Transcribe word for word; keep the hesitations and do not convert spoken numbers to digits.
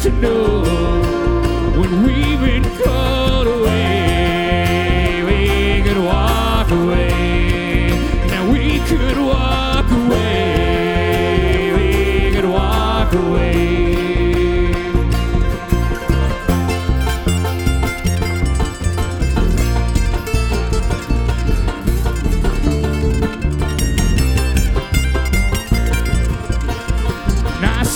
to know when we've been called away, we could walk away. Now we could walk away, we could walk away.